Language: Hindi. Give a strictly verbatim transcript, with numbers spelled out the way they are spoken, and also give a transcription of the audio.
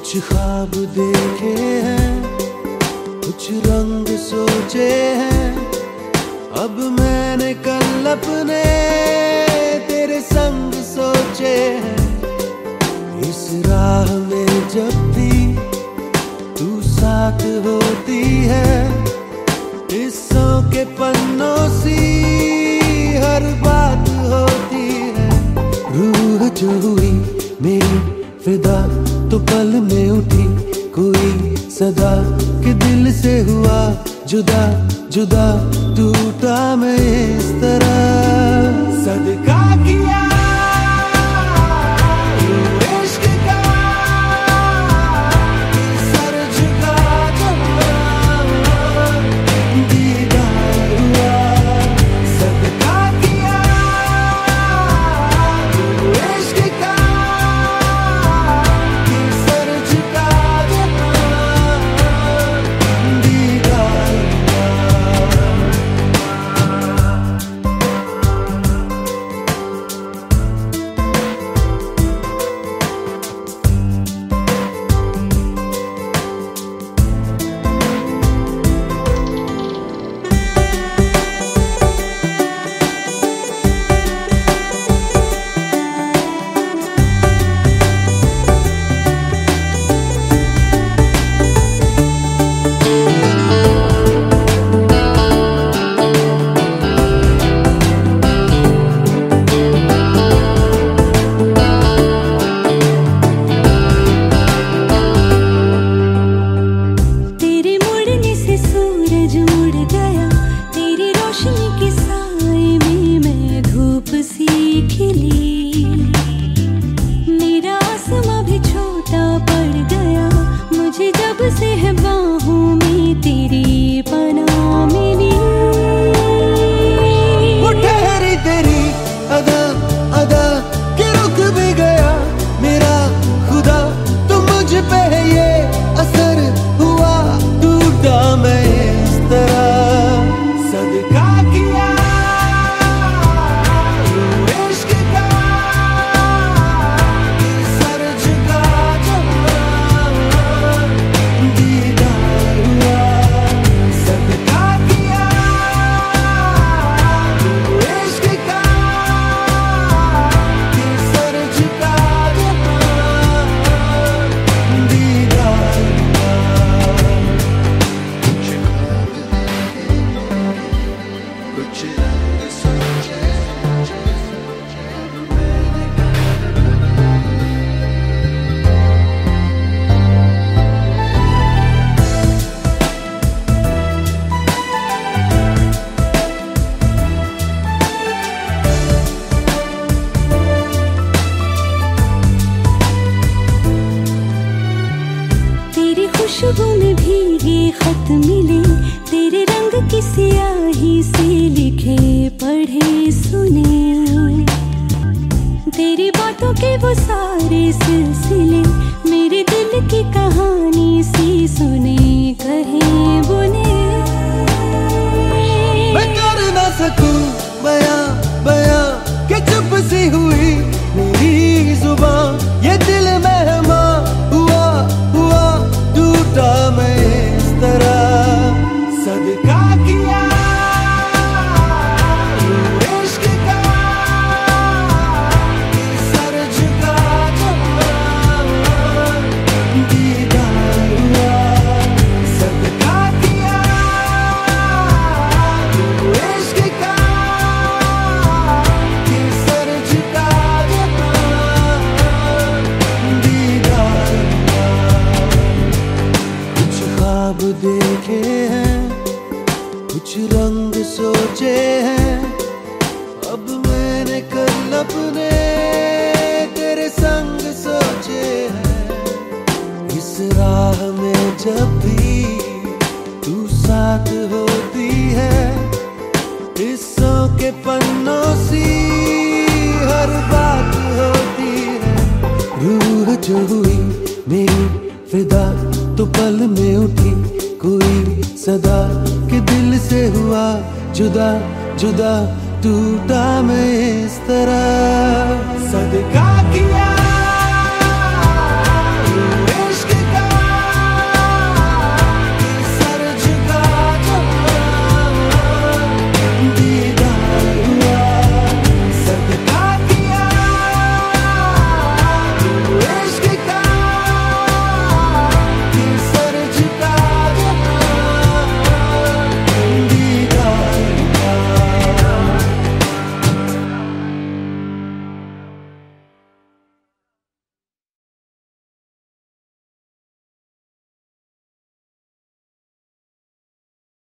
कुछ ख्वाब देखे हैं, कुछ रंग सोचे हैं, अब मैंने कल अपने तेरे संग सोचे हैं। इस राह में जब भी तू साथ होती है, किस्सों के पन्नों सी हर बात होती है। रूह जो हुई मेरी फिदा तो पल में उठी कोई सदा कि दिल से हुआ जुदा जुदा टूटा मैं इस तरह। सदका किया इश्क का सर झुका दीदार हुआ। सदका किया इश्क का सर झुका दीदार हुआ। मेरा आसमां भी छोटा पड़ गया मुझे जब से है बाहों में तेरी पनाह मिली। वो ठहरी तेरी अदा अदा के रुक भी गया मेरा खुदा, तो मुझ पे है ये असर हुआ टूटा मैं इस तरह। सदका किया खुशबू में भीगे खत मिले तेरे रंग की स्याही से लिखे पढ़े सुने, तेरी बातों के वो सारे सिलसिले मेरे दिल की कहानी सी सुने कहे बुने। मैं कर ना सकूं बयां बयां के चुप सी हुई मेरी जुबान, ये दिल मेहमा हुआ हुआ टूटा मैं इस तरह। सदका किया इश्क का सर झुका दीदार हुआ। सदका किया इश्क का सर झुका दीदार हुआ। ख्वाब देखे हैं, कुछ रंग सोचे हैं, अब मैंने कल अपने तेरे संग सोचे हैं। इस राह में जब भी तू साथ होती है, किस्सों के पन्नों सी हर बात होती है। रूह जो हुई मेरी फिदा तो पल में उठी कोई सदा कि दिल से हुआ जुदा जुदा टूटा मैं इस तरह। सदका किया